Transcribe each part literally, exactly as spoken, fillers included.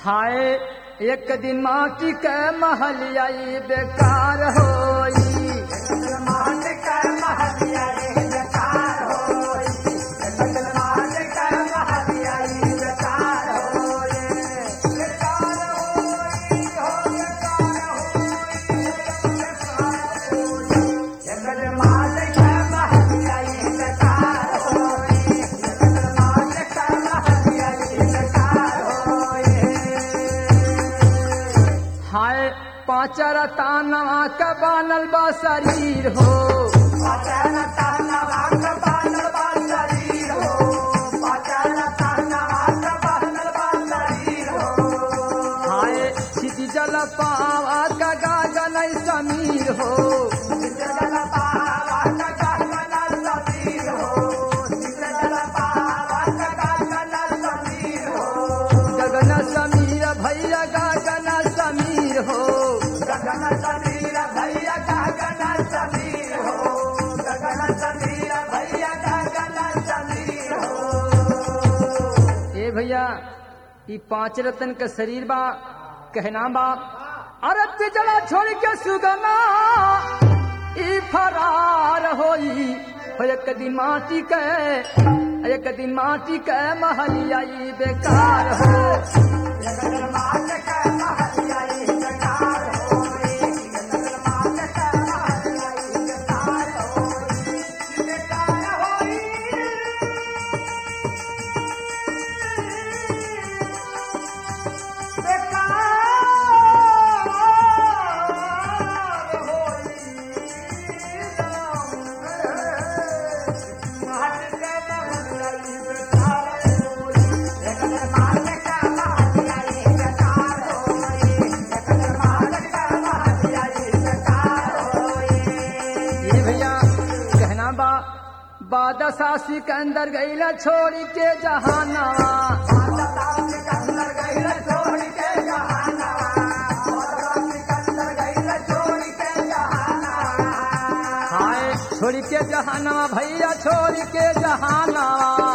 हाय एक दिन माटी के महलिया बेकार होई, माटी के महलिया बेकार होई, माटी के महलिया बेकार होई, बेकार होई हो बेकार होई, जगत माटी के महलिया बेकार होई, जगत माटी के महलिया बेकार होई। हाय पाँच रतानवा का बानल बा शरीर हो, पाचन तनवा का बानल बा शरीर हो, पाचन तनवा का बानल बा शरीर हो, हाय क्षिति जल पावा का गागन समीर हो, जल पावा का गगन समीर हो, जल पावा का गगन समीर हो, गगन समीर भैया गागन समीर हो, गगन समीर भैया गगन समीर हो, गगन समीर भैया गगन समीर हो। ए भैया ई पांच रतन का शरीर बा कहना बा अरे तिजड़ा छोड़ के सुगना ई फरार होई हो एक दिन माटी के एक दिन माटी के महलिया ई बेकार हो, जगत मात का महलिया बेकार होई, जगत मात का महलिया बेकार होई, बेकार होई, बेकार होई, मात का महलिया बेकार होई, जगत मात का महलिया बेकार होई, जगत मात का महलिया बेकार होई। ये भैया कहना बा बादशाह सिकंदर गईला छोड़ के जहानावा, हाय छोड़ के जहानावा भैया छोड़ के जहानावा,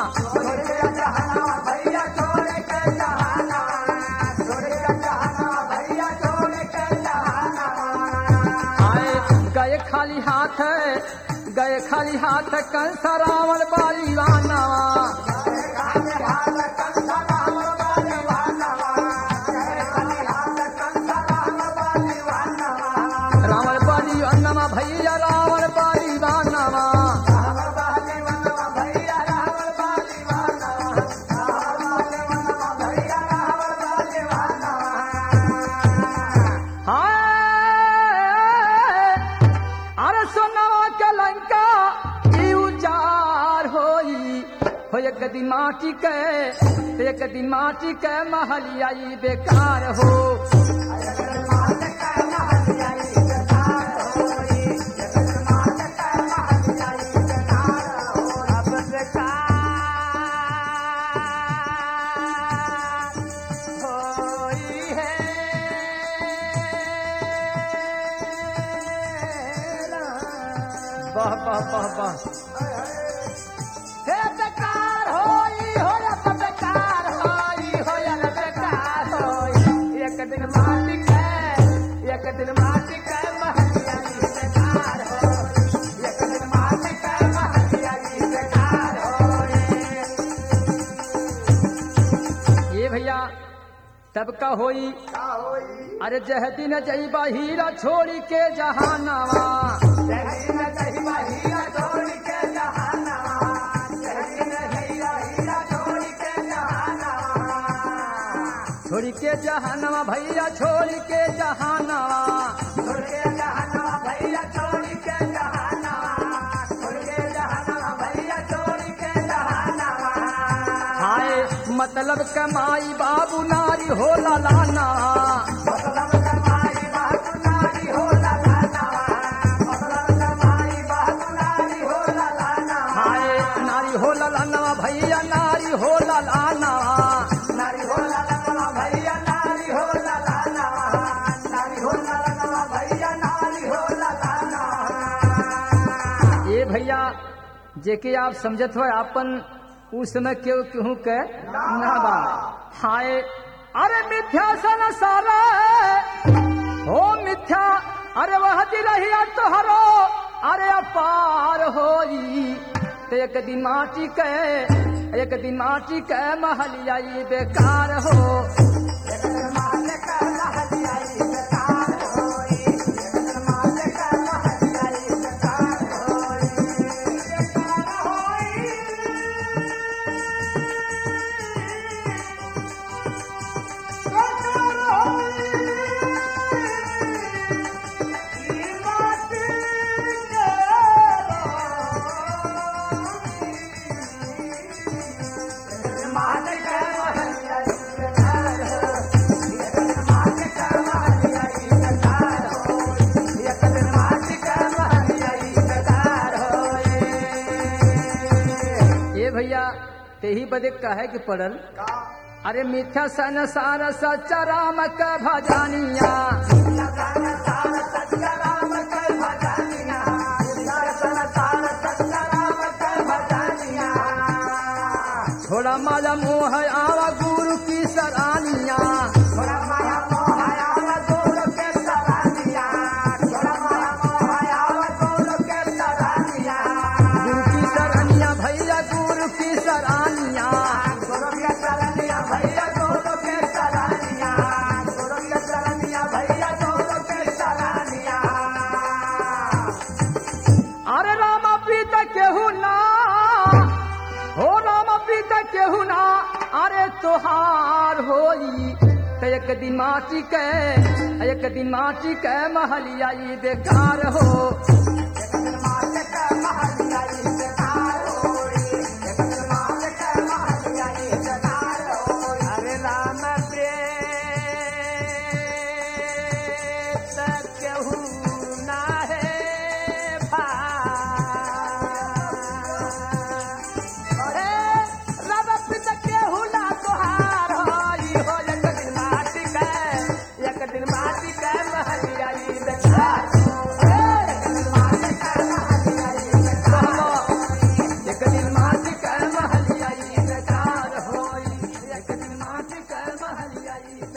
हाय गए खाली हाथ गए खाली हाथ कंस रावण बाली वानावा, रावण बाली वानावा भैया रावण बाली वानावा, हाय अरे सोनावा के लंका ई उजार होई हो एक दिन माटी के एक दिन माटी के महलिया ई बेकार हो, अब बेकार होई है वाह वाह वाह वाह हे बेकार होई हो या बेकार होई हो या बेकार होई एक दिन माटी के एक दिन माटी के महलिया बेकार होई, एक दिन माटी के महलिया बेकार होई। ये भैया तब का होई अरे जह दिन जईबा हीरा छोड़ी के जहानावा, छोड़ी के जहानावा भैया छोड़ी के जहानावा, हाय मतलब कमाई बाबू नारी हो लाना, हाय नारी हो लाना भैया नारी हो लाना, नारी हो लाला भैया नारी हो लाला, नारी हो लाला भैया नारी हो लाला। ये भैया जेके आप समझत हो आपन उस समय क्यों क्यों के ना बा, हाय अरे मिथ्या सन सारा हो मिथ्या अरे वह रहिया तोहरो अरे अपार होई तो एक दिन माटी के एक दिन माटी के महलिया ई बेकार हो एक दिन माले का महलिया ई बेकार होई एक दिन माले का महलिया ई बेकार होई बेकार होई बेकार होई ई माटी के माले का महलिया ई बेकार होई एक दिन माले का महलिया ई बेकार होई एक दिन माले का महलिया ई बेकार होई ये भैया ते ही बदे कहे कि पड़ल अरे मिथ्या सन सार सच्चा राम का भजानिया थोड़ा माला मोह आवा गुरु की सरानिया गुरु की सरानिया भैया गुरु की सरानिया अरे रामा पीता केहू ना हो रामा पीता केहू ना अरे तोहार होई तो एक दिन माटी के एक दिन माटी के महलिया ई बेकार हो अरे राम प्रेत केहू ना है राम पिता केहू ना तोहार होई हो एक दिन माटी के एक दिन माटी के महलिया ई बेकार एक दिन माटी के महलिया ई बेकार एक दिन माटी के महलिया ई बेकार होई एक दिन माटी के महलिया ई